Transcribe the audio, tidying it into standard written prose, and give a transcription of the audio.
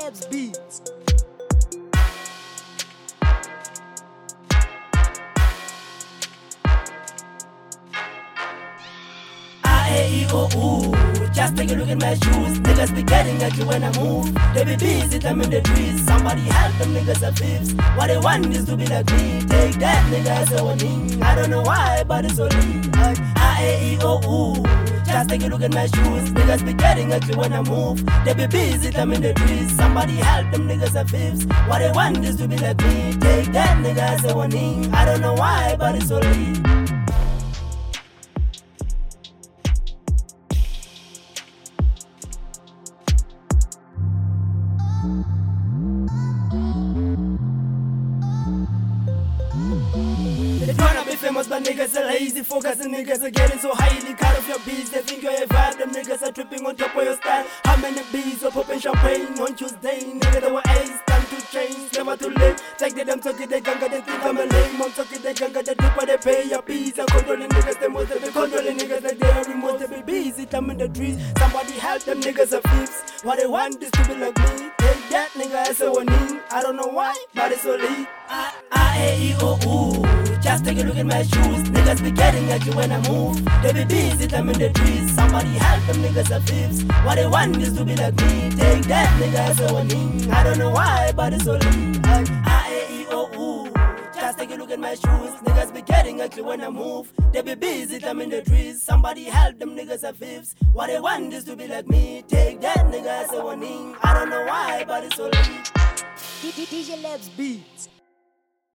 Labs Beats. Ooh, just take a look at my shoes. Niggas be getting at you when I move. They be busy, them in the trees. Somebody help them niggas are thieves. What they want is to be like me. Take that nigga as a warning. I don't know why, but it's only ooh. Just take a look at my shoes. Niggas be getting at you when I move. They be busy, them in the trees. Somebody help them niggas are thieves. What they want is to be like me. Take that nigga as a warning. I don't know why, but it's only. They tryna be famous, but niggas are lazy. Focus and niggas are getting so highly cut off your beats. They think you're a vibe, them niggas are tripping on top of your style. How many beats are popping champagne on Tuesday? Nigga, they were ace, time to change, never too late. Take the damn talkie, they ganga, they think I'm a lame. I'm talking, they ganga, they do what they pay your beats. I'm controlling niggas, they most, they be controlling niggas, like they are remote, they be busy, time in the trees. Somebody help them niggas are thieves. What they want is to be like me. Take that nigga as a warning. I don't know why, but it's only ooh. Just take a look at my shoes. Niggas be getting at you when I move. They be busy, them in the trees. Somebody help them niggas are thieves. What they want is to be like me. Take that nigga as a warning. I don't know why, but it's only ooh. Just take a look at my shoes. Niggas be getting at you when I move. They be busy, them in the trees. Somebody help them niggas are thieves. What they want is to be like me. Take that nigga as a warning. I don't know why, but it's only DJ Labs Beats.